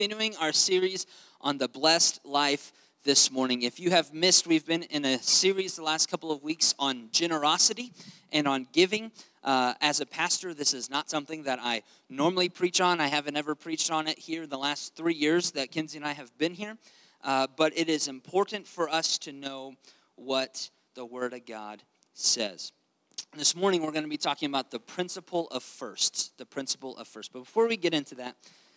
Continuing our series on the blessed life this morning. If you have missed, we've been in a series the last couple of weeks on generosity and on giving. As a pastor, this is not something that I normally preach on. I haven't ever preached on it here in the last 3 years that Kinsey and I have been here. But it is important for us to know what the Word of God says. This morning, we're going to be talking about the principle of firsts. The principle of first. But before we get into that,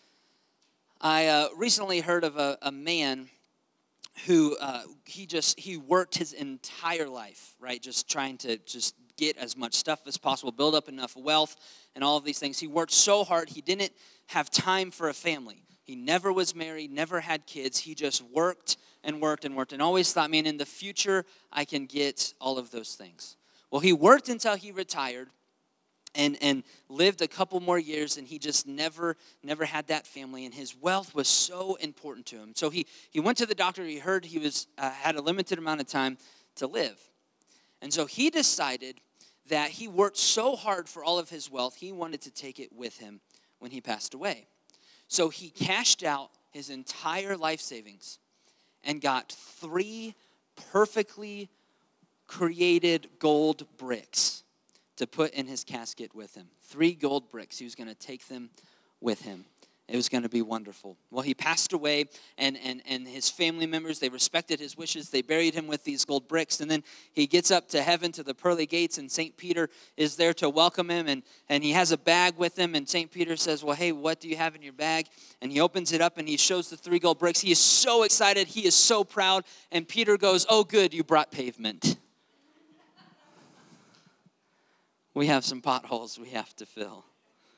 I recently heard of a man who he worked his entire life, right? Just trying to just get as much stuff as possible, build up enough wealth and all of these things. He worked so hard, he didn't have time for a family. He never was married, never had kids. He just worked and worked and worked and always thought, man, in the future, I can get all of those things. Well, he worked until he retired and lived a couple more years, and he just never had that family, and his wealth was so important to him. So he went to the doctor. He heard he had a limited amount of time to live. And so he decided that he worked so hard for all of his wealth, he wanted to take it with him when he passed away. So he cashed out his entire life savings and got 3 perfectly created gold bricks to put in his casket with him. 3 gold bricks. He was going to take them with him. It was going to be wonderful. Well, he passed away, and his family members, they respected his wishes. They buried him with these gold bricks, and then he gets up to heaven to the pearly gates, and St. Peter is there to welcome him, and he has a bag with him, and St. Peter says, well, hey, what do you have in your bag? And he opens it up, and he shows the 3 gold bricks. He is so excited. He is so proud, and Peter goes, oh, good, you brought pavement. We have some potholes we have to fill.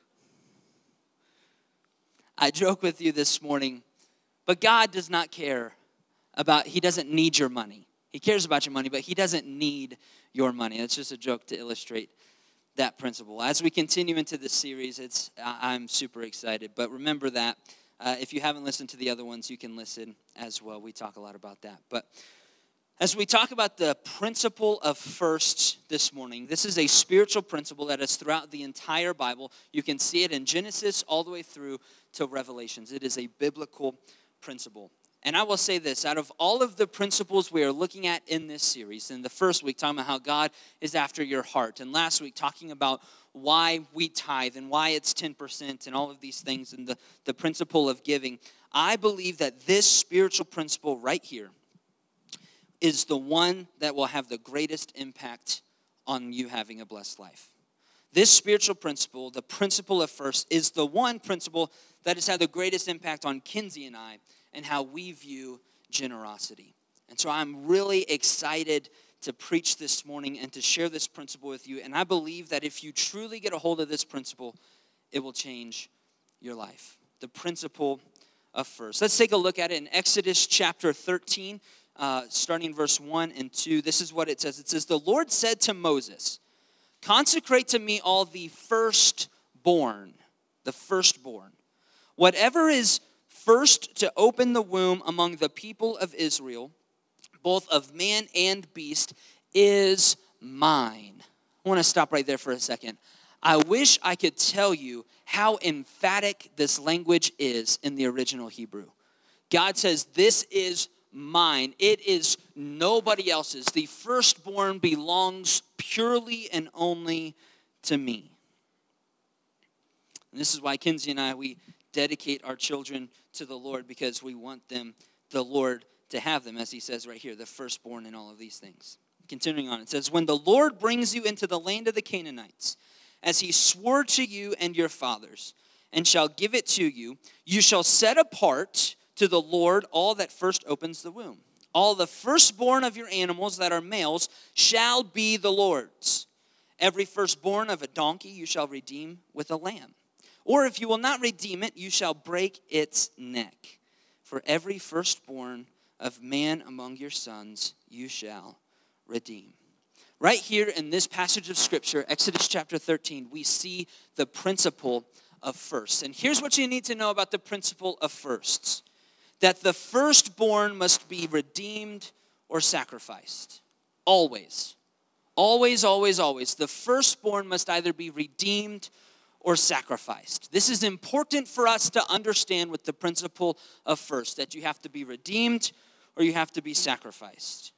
I joke with you this morning, but God does not care he doesn't need your money. He cares about your money, but he doesn't need your money. It's just a joke to illustrate that principle. As we continue into this series, I'm super excited. But remember that if you haven't listened to the other ones, you can listen as well. We talk a lot about that. But as we talk about the principle of first this morning, this is a spiritual principle that is throughout the entire Bible. You can see it in Genesis all the way through to Revelations. It is a biblical principle. And I will say this, out of all of the principles we are looking at in this series, in the first week talking about how God is after your heart, and last week talking about why we tithe and why it's 10% and all of these things and the principle of giving, I believe that this spiritual principle right here is the one that will have the greatest impact on you having a blessed life. This spiritual principle, the principle of first, is the one principle that has had the greatest impact on Kinsey and I and how we view generosity. And so I'm really excited to preach this morning and to share this principle with you. And I believe that if you truly get a hold of this principle, it will change your life. The principle of first. Let's take a look at it in Exodus chapter 13. Starting verse 1 and 2, this is what it says. It says, the Lord said to Moses, consecrate to me all the firstborn. Whatever is first to open the womb among the people of Israel, both of man and beast, is mine. I want to stop right there for a second. I wish I could tell you how emphatic this language is in the original Hebrew. God says, this is mine. It is nobody else's. The firstborn belongs purely and only to me. And this is why Kinsey and I, we dedicate our children to the Lord, because we want the Lord to have them, as he says right here, the firstborn and all of these things. Continuing on, it says, when the Lord brings you into the land of the Canaanites, as he swore to you and your fathers, and shall give it to you, you shall set apart to the Lord all that first opens the womb. All the firstborn of your animals that are males shall be the Lord's. Every firstborn of a donkey you shall redeem with a lamb. Or if you will not redeem it, you shall break its neck. For every firstborn of man among your sons you shall redeem. Right here in this passage of Scripture, Exodus chapter 13, we see the principle of firsts. And here's what you need to know about the principle of firsts. That the firstborn must be redeemed or sacrificed. Always. Always, always, always. The firstborn must either be redeemed or sacrificed. This is important for us to understand with the principle of first, that you have to be redeemed or you have to be sacrificed.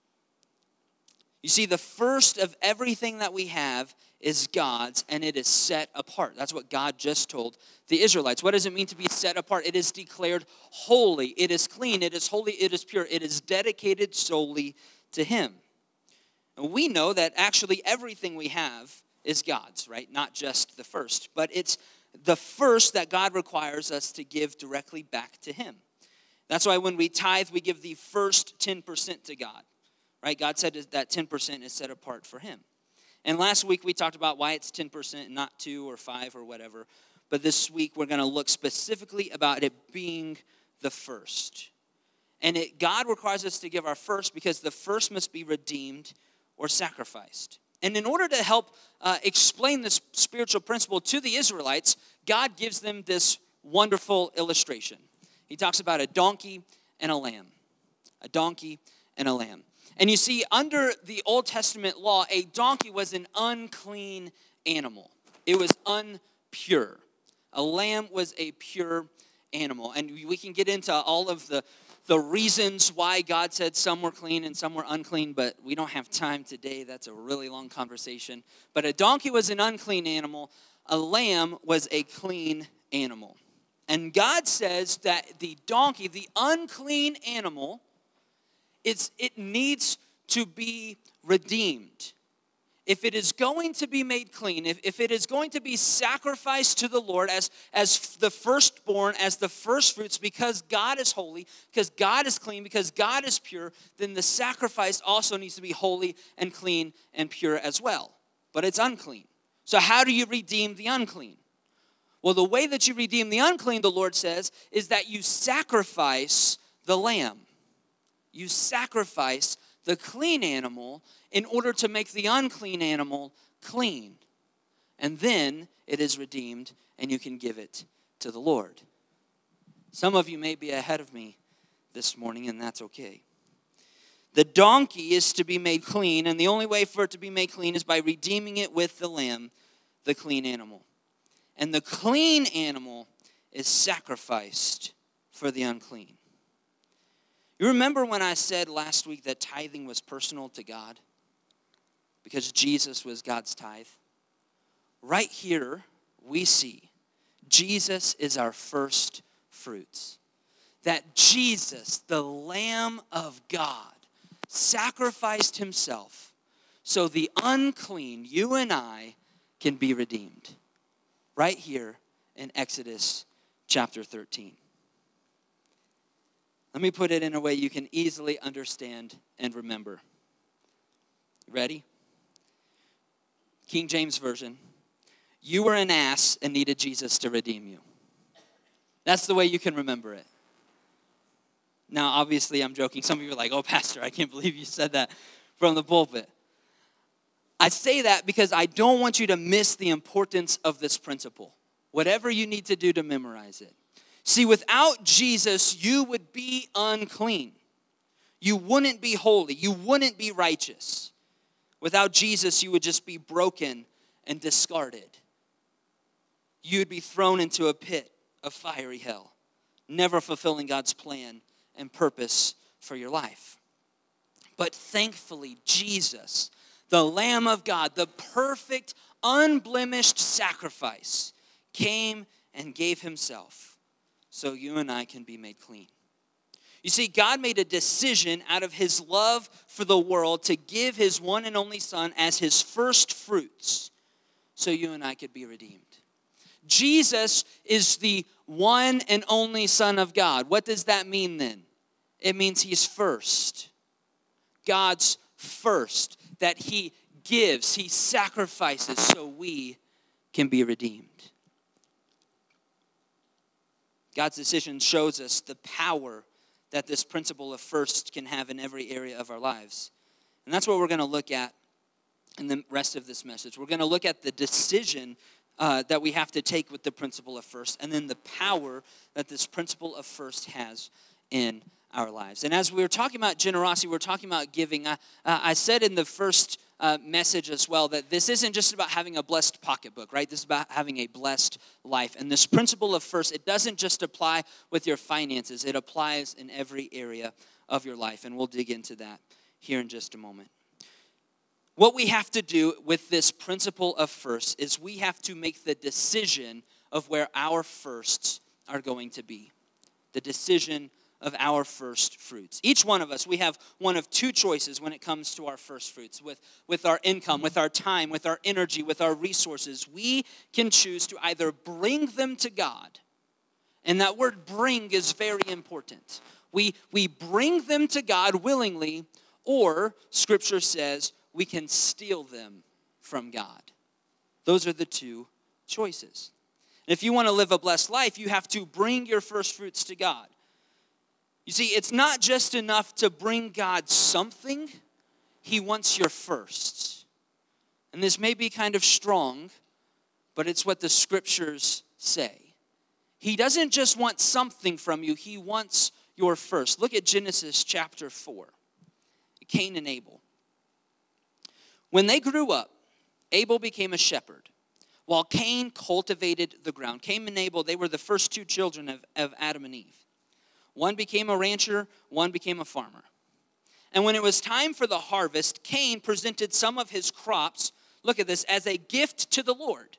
You see, the first of everything that we have is God's, and it is set apart. That's what God just told the Israelites. What does it mean to be set apart? It is declared holy. It is clean. It is holy. It is pure. It is dedicated solely to Him. And we know that actually everything we have is God's, right? Not just the first, but it's the first that God requires us to give directly back to Him. That's why when we tithe, we give the first 10% to God, right? God said that 10% is set apart for Him. And last week we talked about why it's 10%, not 2 or 5 or whatever. But this week we're going to look specifically about it being the first. And God requires us to give our first because the first must be redeemed or sacrificed. And in order to help explain this spiritual principle to the Israelites, God gives them this wonderful illustration. He talks about a donkey and a lamb. A donkey and a lamb. And you see, under the Old Testament law, a donkey was an unclean animal. It was unpure. A lamb was a pure animal. And we can get into all of the reasons why God said some were clean and some were unclean, but we don't have time today. That's a really long conversation. But a donkey was an unclean animal. A lamb was a clean animal. And God says that the donkey, the unclean animal, it needs to be redeemed. If it is going to be made clean, if it is going to be sacrificed to the Lord as the firstborn, as the first fruits, because God is holy, because God is clean, because God is pure, then the sacrifice also needs to be holy and clean and pure as well. But it's unclean. So how do you redeem the unclean? Well, the way that you redeem the unclean, the Lord says, is that you sacrifice the lamb. You sacrifice the clean animal in order to make the unclean animal clean. And then it is redeemed and you can give it to the Lord. Some of you may be ahead of me this morning, and that's okay. The donkey is to be made clean, and the only way for it to be made clean is by redeeming it with the lamb, the clean animal. And the clean animal is sacrificed for the unclean. You remember when I said last week that tithing was personal to God? Because Jesus was God's tithe. Right here, we see Jesus is our first fruits. That Jesus, the Lamb of God, sacrificed Himself so the unclean, you and I, can be redeemed. Right here in Exodus chapter 13. Let me put it in a way you can easily understand and remember. Ready? King James Version. You were an ass and needed Jesus to redeem you. That's the way you can remember it. Now, obviously, I'm joking. Some of you are like, oh, Pastor, I can't believe you said that from the pulpit. I say that because I don't want you to miss the importance of this principle. Whatever you need to do to memorize it. See, without Jesus, you would be unclean. You wouldn't be holy. You wouldn't be righteous. Without Jesus, you would just be broken and discarded. You'd be thrown into a pit of fiery hell, never fulfilling God's plan and purpose for your life. But thankfully, Jesus, the Lamb of God, the perfect, unblemished sacrifice, came and gave Himself so you and I can be made clean. You see, God made a decision out of His love for the world to give His one and only Son as His first fruits so you and I could be redeemed. Jesus is the one and only Son of God. What does that mean then? It means He's first. God's first. That He gives, He sacrifices so we can be redeemed. God's decision shows us the power that this principle of first can have in every area of our lives. And that's what we're going to look at in the rest of this message. We're going to look at the decision that we have to take with the principle of first, and then the power that this principle of first has in our lives. And as we were talking about generosity, we were talking about giving. I said in the first message as well, that this isn't just about having a blessed pocketbook, right? This is about having a blessed life. And this principle of first, it doesn't just apply with your finances. It applies in every area of your life. And we'll dig into that here in just a moment. What we have to do with this principle of first is we have to make the decision of where our firsts are going to be. The decision of our first fruits. Each one of us, we have one of two choices when it comes to our first fruits. With our income, with our time, with our energy, with our resources, we can choose to either bring them to God. And that word bring is very important. We bring them to God willingly, or Scripture says we can steal them from God. Those are the two choices. And if you want to live a blessed life, you have to bring your first fruits to God. You see, it's not just enough to bring God something. He wants your first. And this may be kind of strong, but it's what the Scriptures say. He doesn't just want something from you. He wants your first. Look at Genesis chapter 4. Cain and Abel. When they grew up, Abel became a shepherd, while Cain cultivated the ground. Cain and Abel, they were the first two children of Adam and Eve. One became a rancher, one became a farmer. And when it was time for the harvest, Cain presented some of his crops, look at this, as a gift to the Lord.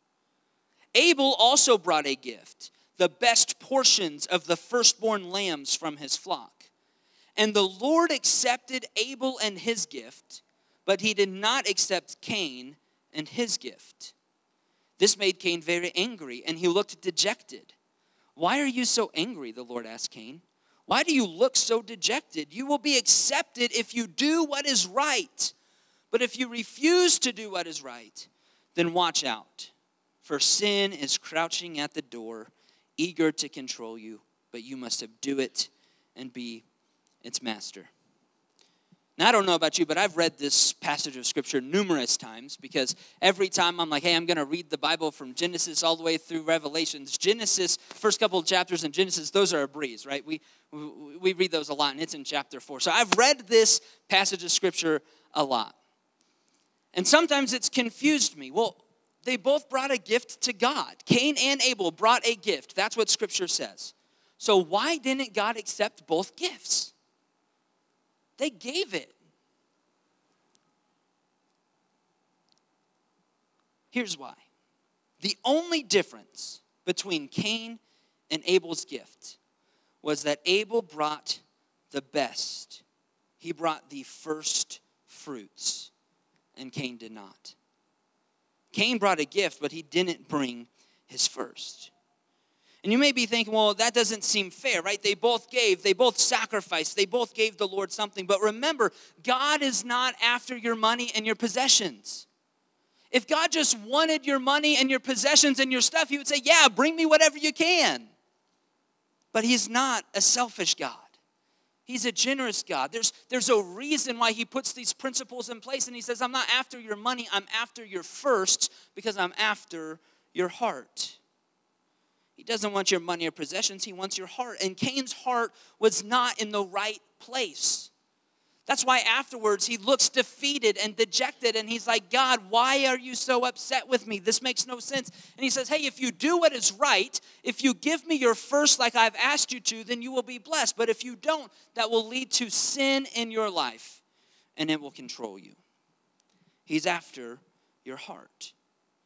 Abel also brought a gift, the best portions of the firstborn lambs from his flock. And the Lord accepted Abel and his gift, but he did not accept Cain and his gift. This made Cain very angry, and he looked dejected. "Why are you so angry?" the Lord asked Cain. "Why do you look so dejected? You will be accepted if you do what is right. But if you refuse to do what is right, then watch out. For sin is crouching at the door, eager to control you, but you must subdue it and be its master." Now, I don't know about you, but I've read this passage of Scripture numerous times because every time I'm like, hey, I'm going to read the Bible from Genesis all the way through Revelations. Genesis, first couple of chapters in Genesis, those are a breeze, right? We read those a lot, and it's in chapter 4. So I've read this passage of Scripture a lot. And sometimes it's confused me. Well, they both brought a gift to God. Cain and Abel brought a gift. That's what Scripture says. So why didn't God accept both gifts? They gave it. Here's why. The only difference between Cain and Abel's gift was that Abel brought the best. He brought the first fruits, and Cain did not. Cain brought a gift, but he didn't bring his first. And you may be thinking, well, that doesn't seem fair, right? They both gave, they both sacrificed, they both gave the Lord something. But remember, God is not after your money and your possessions. If God just wanted your money and your possessions and your stuff, he would say, yeah, bring me whatever you can. But he's not a selfish God. He's a generous God. There's a reason why he puts these principles in place. And he says, I'm not after your money, I'm after your first because I'm after your heart. He doesn't want your money or possessions. He wants your heart. And Cain's heart was not in the right place. That's why afterwards he looks defeated and dejected. And he's like, God, why are you so upset with me? This makes no sense. And he says, hey, if you do what is right, if you give me your first like I've asked you to, then you will be blessed. But if you don't, that will lead to sin in your life. And it will control you. He's after your heart.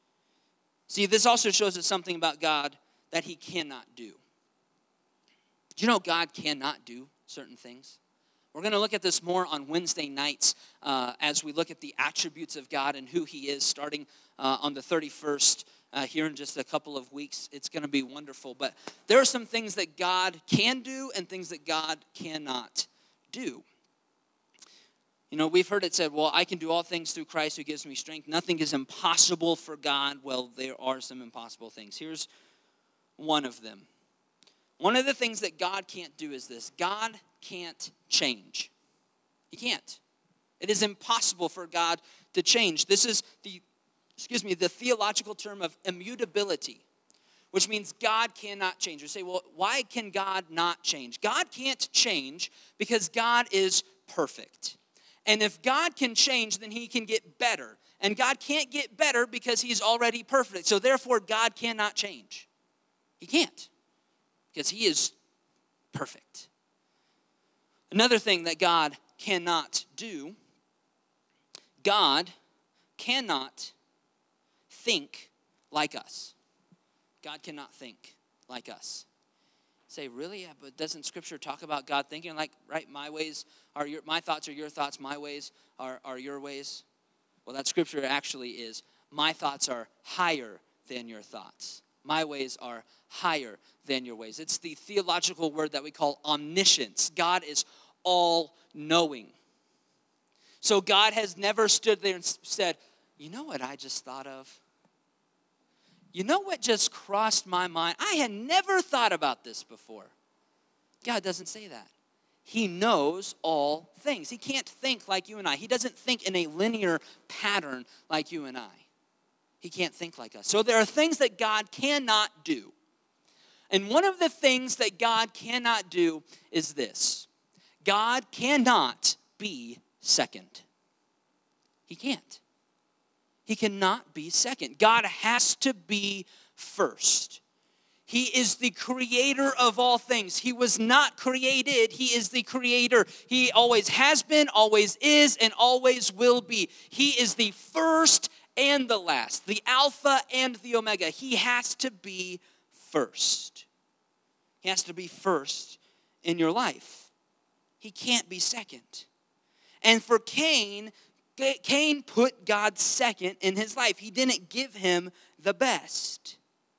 See, this also shows us something about God that he cannot do. Do you know God cannot do certain things? We're going to look at this more on Wednesday nights as we look at the attributes of God and who he is, starting on the 31st here in just a couple of weeks. It's going to be wonderful. But there are some things that God can do and things that God cannot do. You know, we've heard it said, well, I can do all things through Christ who gives me strength. Nothing is impossible for God. Well, there are some impossible things. Here's one of them. One of the things that God can't do is this. God can't change. He can't. It is impossible for God to change. This is the theological term of immutability, which means God cannot change. You say, well, why can God not change? God can't change because God is perfect. And if God can change, then he can get better. And God can't get better because he's already perfect. So therefore, God cannot change. He can't because he is perfect. Another thing that God cannot do, God cannot think like us. God cannot think like us. Say, really? Yeah, but doesn't Scripture talk about God thinking like, right, my thoughts are your thoughts, my ways are your ways? Well, that Scripture actually is, my thoughts are higher than your thoughts. My ways are higher than your ways. It's the theological word that we call omniscience. God is all-knowing. So God has never stood there and said, you know what I just thought of? You know what just crossed my mind? I had never thought about this before. God doesn't say that. He knows all things. He can't think like you and I. He doesn't think in a linear pattern like you and I. He can't think like us. So there are things that God cannot do. And one of the things that God cannot do is this. God cannot be second. He can't. He cannot be second. God has to be first. He is the creator of all things. He was not created. He is the creator. He always has been, always is, and always will be. He is the first and the last, the Alpha and the Omega. He has to be first. He has to be first in your life. He can't be second. And for Cain put God second in his life. He didn't give him the best.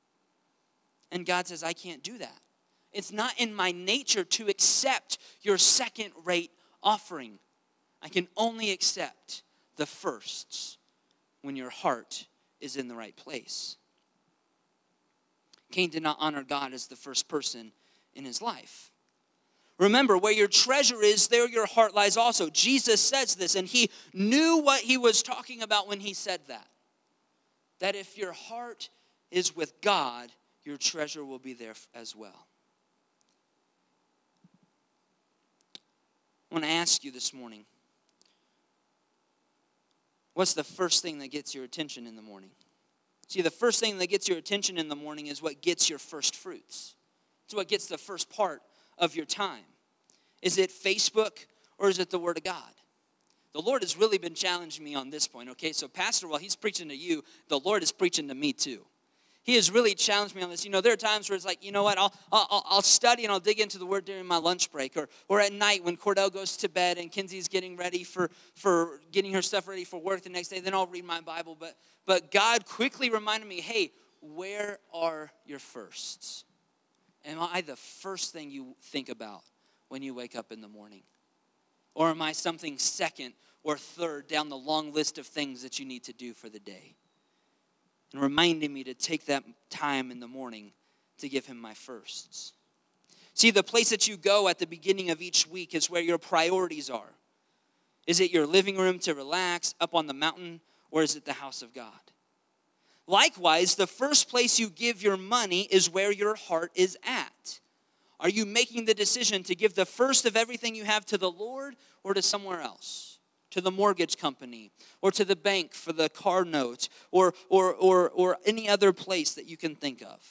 And God says, I can't do that. It's not in my nature to accept your second-rate offering. I can only accept the firsts when your heart is in the right place. Cain did not honor God as the first person in his life. Remember, where your treasure is, there your heart lies also. Jesus says this, and he knew what he was talking about when he said that. That if your heart is with God, your treasure will be there as well. I want to ask you this morning, what's the first thing that gets your attention in the morning? See, the first thing that gets your attention in the morning is what gets your first fruits. It's what gets the first part of your time. Is it Facebook or is it the Word of God? The Lord has really been challenging me on this point, okay? So Pastor, while he's preaching to you, the Lord is preaching to me too. He has really challenged me on this. You know, there are times where it's like, you know what, I'll study and I'll dig into the Word during my lunch break. Or at night when Cordell goes to bed and Kinsey's getting ready for getting her stuff ready for work the next day, then I'll read my Bible. But God quickly reminded me, hey, where are your firsts? Am I the first thing you think about when you wake up in the morning? Or am I something second or third down the long list of things that you need to do for the day? And reminding me to take that time in the morning to give him my firsts. See, the place that you go at the beginning of each week is where your priorities are. Is it your living room to relax up on the mountain, or is it the house of God? Likewise, the first place you give your money is where your heart is at. Are you making the decision to give the first of everything you have to the Lord or to somewhere else? To the mortgage company or to the bank for the car note or any other place that you can think of?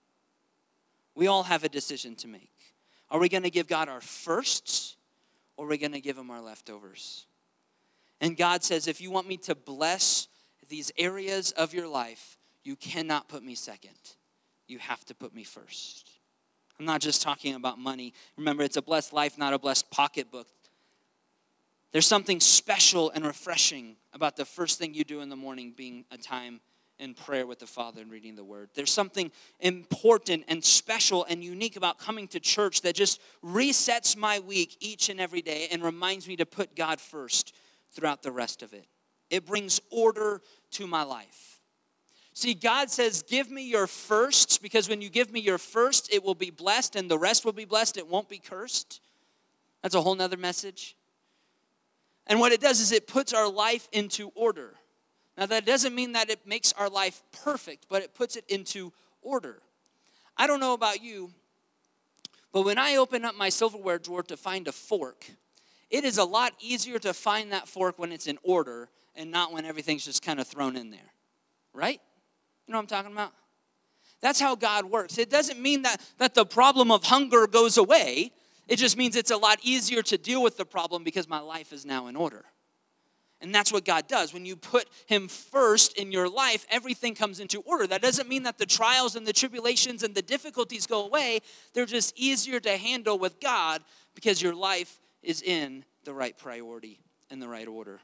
We all have a decision to make. Are we going to give God our firsts or are we going to give him our leftovers? And God says, if you want me to bless these areas of your life, you cannot put me second. You have to put me first. I'm not just talking about money. Remember, it's a blessed life, not a blessed pocketbook. There's something special and refreshing about the first thing you do in the morning being a time in prayer with the Father and reading the Word. There's something important and special and unique about coming to church that just resets my week each and every day and reminds me to put God first throughout the rest of it. It brings order to my life. See, God says, give me your firsts, because when you give me your first, it will be blessed and the rest will be blessed. It won't be cursed. That's a whole nother message. And what it does is it puts our life into order. Now, that doesn't mean that it makes our life perfect, but it puts it into order. I don't know about you, but when I open up my silverware drawer to find a fork, it is a lot easier to find that fork when it's in order and not when everything's just kind of thrown in there. Right? You know what I'm talking about? That's how God works. It doesn't mean that the problem of hunger goes away. It just means it's a lot easier to deal with the problem because my life is now in order. And that's what God does. When you put him first in your life, everything comes into order. That doesn't mean that the trials and the tribulations and the difficulties go away. They're just easier to handle with God because your life is in the right priority and the right order.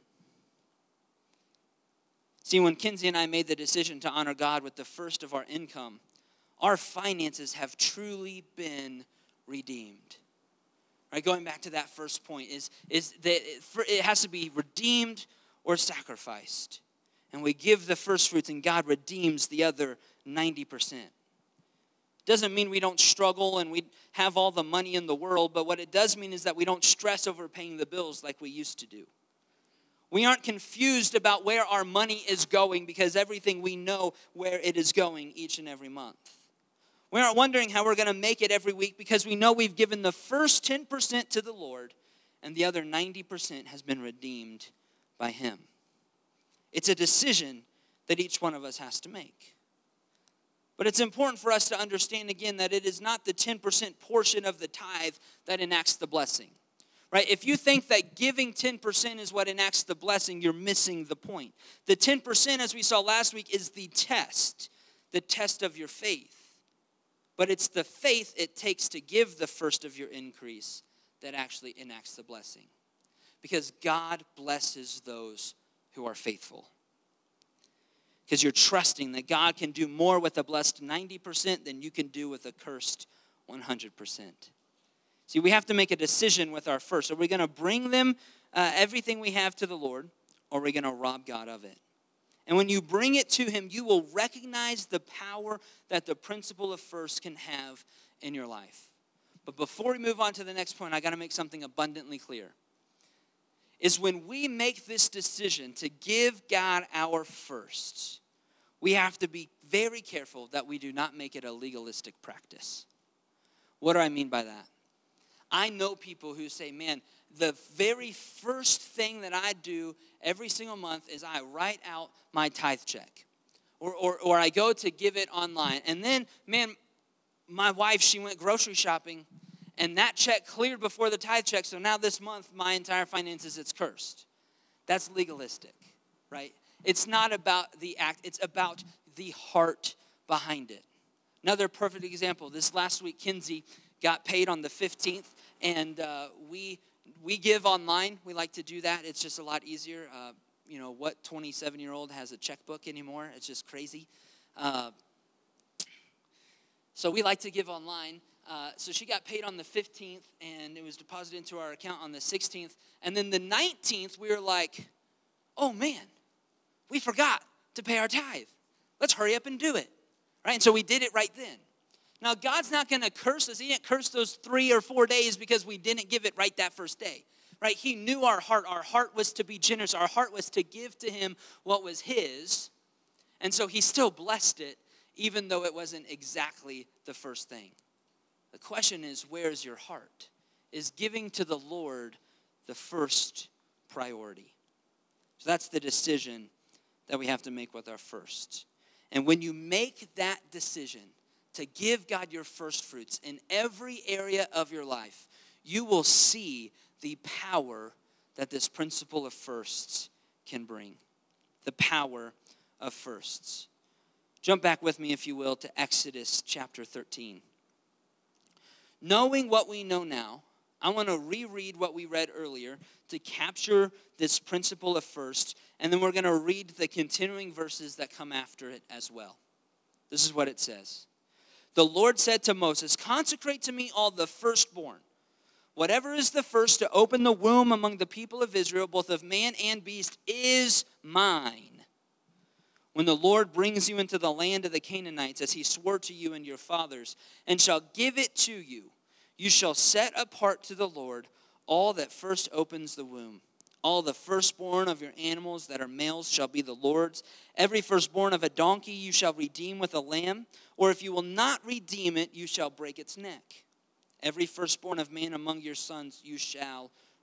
See, when Kinsey and I made the decision to honor God with the first of our income, our finances have truly been redeemed. Right, going back to that first point is that it has to be redeemed or sacrificed. And we give the first fruits and God redeems the other 90%. Doesn't mean we don't struggle and we have all the money in the world, but what it does mean is that we don't stress over paying the bills like we used to do. We aren't confused about where our money is going because everything we know where it is going each and every month. We aren't wondering how we're going to make it every week because we know we've given the first 10% to the Lord and the other 90% has been redeemed by him. It's a decision that each one of us has to make. But it's important for us to understand again that it is not the 10% portion of the tithe that enacts the blessing. Right? If you think that giving 10% is what enacts the blessing, you're missing the point. The 10%, as we saw last week, is the test of your faith. But it's the faith it takes to give the first of your increase that actually enacts the blessing. Because God blesses those who are faithful. Because you're trusting that God can do more with a blessed 90% than you can do with a cursed 100%. See, we have to make a decision with our first. Are we going to bring them everything we have to the Lord, or are we going to rob God of it? And when you bring it to him, you will recognize the power that the principle of first can have in your life. But before we move on to the next point, I got to make something abundantly clear. Is when we make this decision to give God our first, we have to be very careful that we do not make it a legalistic practice. What do I mean by that? I know people who say, man, the very first thing that I do every single month is I write out my tithe check. Or I go to give it online. And then, man, my wife, she went grocery shopping, and that check cleared before the tithe check, so now this month, my entire finances, it's cursed. That's legalistic, right? It's not about the act. It's about the heart behind it. Another perfect example, this last week, Kinsey got paid on the 15th, and we give online. We like to do that. It's just a lot easier. What 27-year-old has a checkbook anymore? It's just crazy. So we like to give online. So she got paid on the 15th, and it was deposited into our account on the 16th. And then the 19th, we were like, oh, man, we forgot to pay our tithe. Let's hurry up and do it. Right? And so we did it right then. Now, God's not going to curse us. He didn't curse those 3 or 4 days because we didn't give it right that first day. Right? He knew our heart. Our heart was to be generous. Our heart was to give to him what was his. And so he still blessed it, even though it wasn't exactly the first thing. The question is, where's your heart? Is giving to the Lord the first priority? So that's the decision that we have to make with our first. And when you make that decision to give God your first fruits in every area of your life, you will see the power that this principle of firsts can bring. The power of firsts. Jump back with me, if you will, to Exodus chapter 13. Knowing what we know now, I want to reread what we read earlier to capture this principle of first, and then we're going to read the continuing verses that come after it as well. This is what it says. The Lord said to Moses, consecrate to me all the firstborn. Whatever is the first to open the womb among the people of Israel, both of man and beast, is mine. When the Lord brings you into the land of the Canaanites, as he swore to you and your fathers, and shall give it to you, you shall set apart to the Lord all that first opens the womb. All the firstborn of your animals that are males shall be the Lord's. Every firstborn of a donkey you shall redeem with a lamb, or if you will not redeem it, you shall break its neck. Every firstborn of man among your sons you shall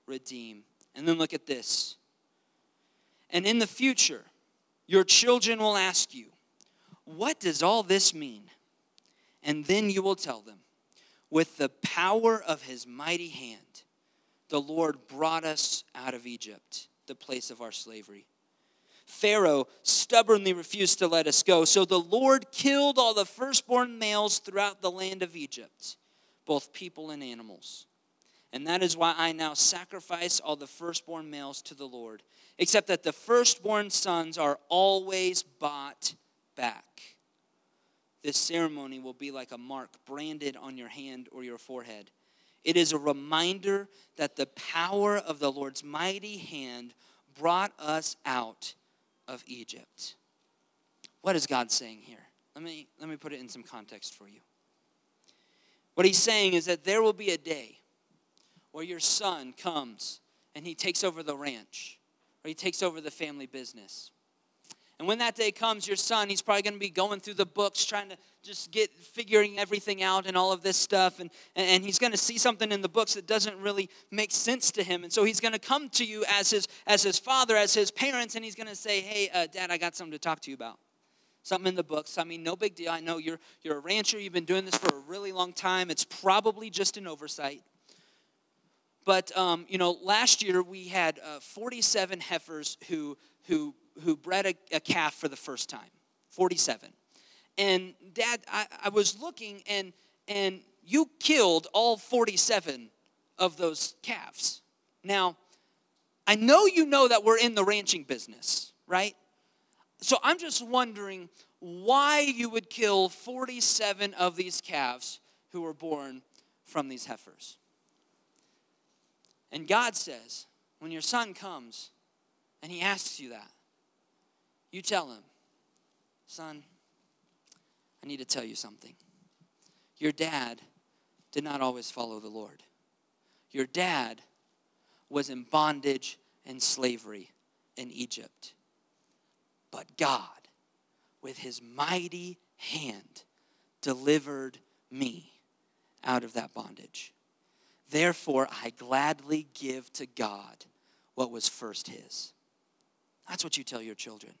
redeem. And then look at this. And in the future, your children will ask you, what does all this mean? And then you will tell them, with the power of his mighty hand, the Lord brought us out of Egypt, the place of our slavery. Pharaoh stubbornly refused to let us go, so the Lord killed all the firstborn males throughout the land of Egypt, both people and animals. And that is why I now sacrifice all the firstborn males to the Lord, except that the firstborn sons are always bought back. This ceremony will be like a mark branded on your hand or your forehead. It is a reminder that the power of the Lord's mighty hand brought us out of Egypt. What is God saying here? Let me put it in some context for you. What he's saying is that there will be a day where your son comes and he takes over the ranch, or he takes over the family business. And when that day comes, your son, he's probably going to be going through the books, trying to just figuring everything out and all of this stuff. And he's going to see something in the books that doesn't really make sense to him. And so he's going to come to you as his father, as his parents, and he's going to say, hey, Dad, I got something to talk to you about. Something in the books. I mean, no big deal. I know you're a rancher. You've been doing this for a really long time. It's probably just an oversight. But, last year we had 47 heifers who bred a calf for the first time. 47. And Dad, I was looking, and you killed all 47 of those calves. Now, I know you know that we're in the ranching business, right? So I'm just wondering why you would kill 47 of these calves who were born from these heifers. And God says, when your son comes and he asks you that, you tell him, son, I need to tell you something. Your dad did not always follow the Lord. Your dad was in bondage and slavery in Egypt. But God, with his mighty hand, delivered me out of that bondage. Therefore, I gladly give to God what was first his. That's what you tell your children.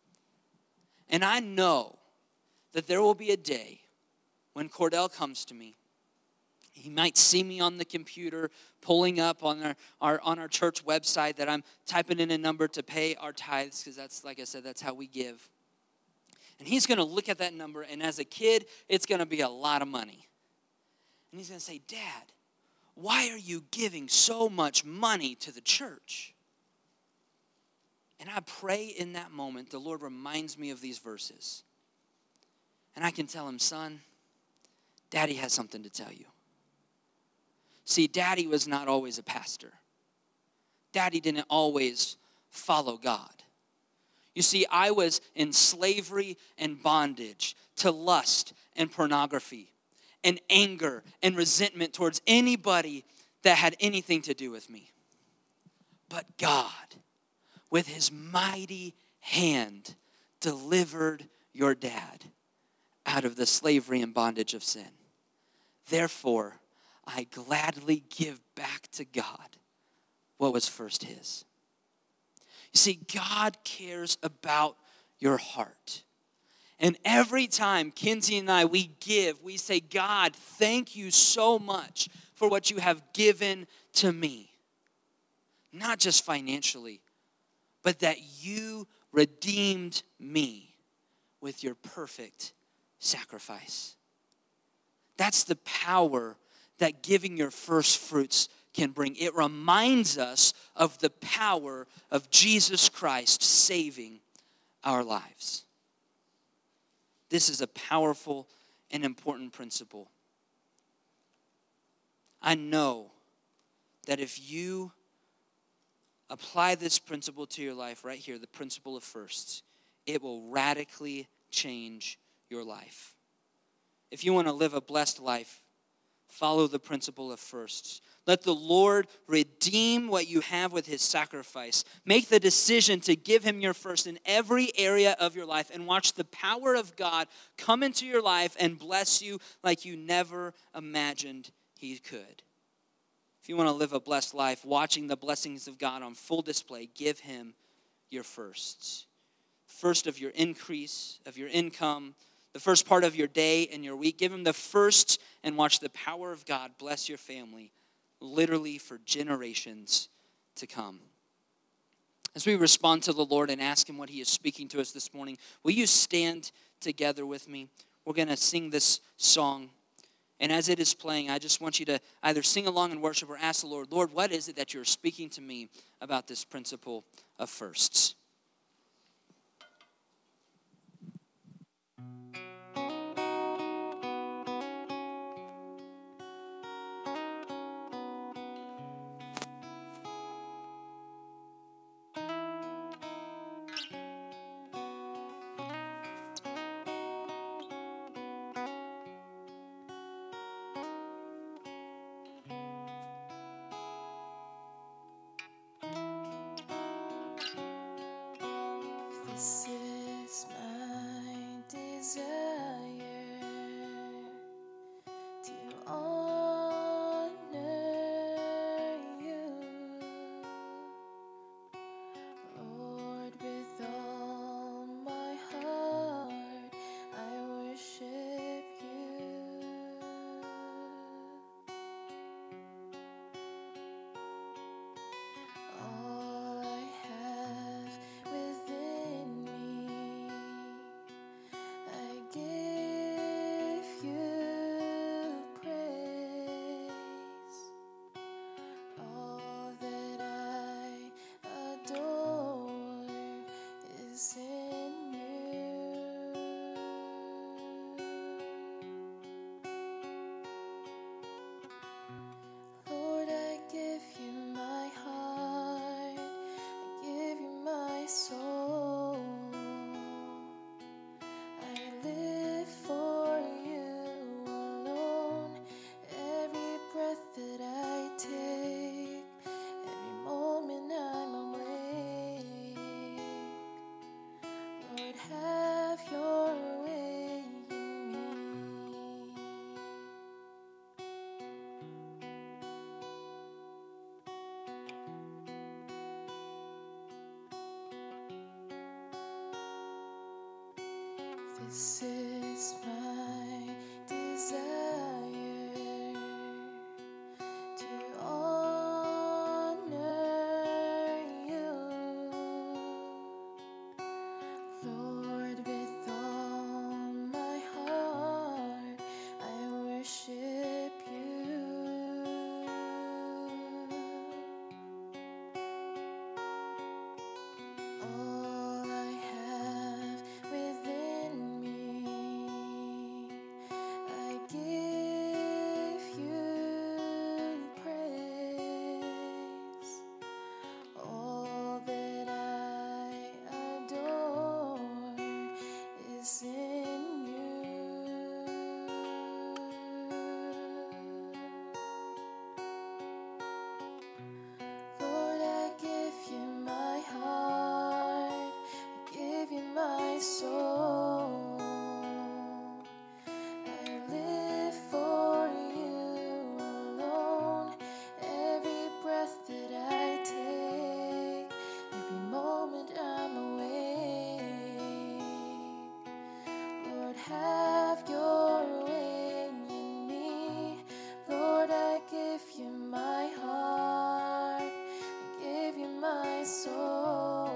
And I know that there will be a day when Cordell comes to me. He might see me on the computer pulling up on our church website that I'm typing in a number to pay our tithes, because that's, like I said, that's how we give. And he's going to look at that number, and as a kid, it's going to be a lot of money. And he's going to say, Dad, why are you giving so much money to the church? And I pray in that moment, the Lord reminds me of these verses. And I can tell him, son, Daddy has something to tell you. See, Daddy was not always a pastor. Daddy didn't always follow God. You see, I was in slavery and bondage to lust and pornography and anger and resentment towards anybody that had anything to do with me. But God, with his mighty hand, delivered your dad out of the slavery and bondage of sin. Therefore, I gladly give back to God what was first his. You see, God cares about your heart. And every time Kinsey and I, we give, we say, God, thank you so much for what you have given to me. Not just financially, but that you redeemed me with your perfect sacrifice. That's the power that giving your first fruits can bring. It reminds us of the power of Jesus Christ saving our lives. This is a powerful and important principle. I know that if you apply this principle to your life right here, the principle of firsts, it will radically change your life. If you want to live a blessed life, follow the principle of firsts. Let the Lord redeem what you have with his sacrifice. Make the decision to give him your first in every area of your life, and watch the power of God come into your life and bless you like you never imagined he could. If you want to live a blessed life, watching the blessings of God on full display, give him your firsts. First of your increase, of your income, the first part of your day and your week. Give him the first and watch the power of God bless your family, literally for generations to come. As we respond to the Lord and ask him what he is speaking to us this morning, will you stand together with me? We're going to sing this song. And as it is playing, I just want you to either sing along in worship or ask the Lord, Lord, what is it that you're speaking to me about this principle of firsts? This is my desire to honor you, Lord, with all my heart. I worship you. All I have within me, I give you praise. All that I adore is in you. Lord, I give you my heart, I give you my soul. I live for you alone. Every breath that I take, every moment I'm awake. Lord, have your way in me. This is my desire to honor you, Lord, with all my heart. I worship you. All I have within me, I give you praise. All that I adore is in you. Lord, I give you my heart, I give you my soul. I live for you alone. Every breath that I take, every moment I'm awake. Lord, have your way in me. Lord, I give you my heart, I give you my soul.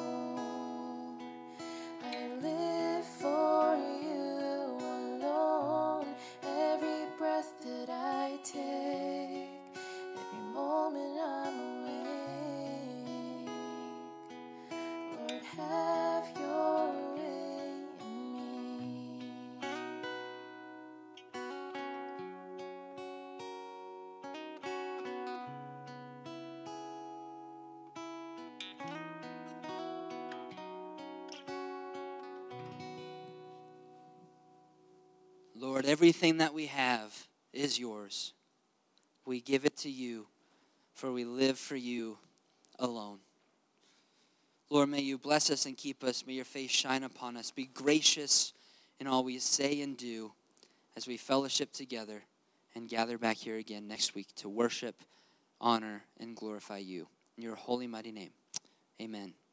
I live for you alone. Every breath that I take, every moment I'm awake. Lord, have your way in me. Lord, everything that we have is yours. We give it to you, for we live for you alone. Lord, may you bless us and keep us. May your face shine upon us. Be gracious in all we say and do as we fellowship together and gather back here again next week to worship honor, and glorify you. In your holy, mighty name, amen.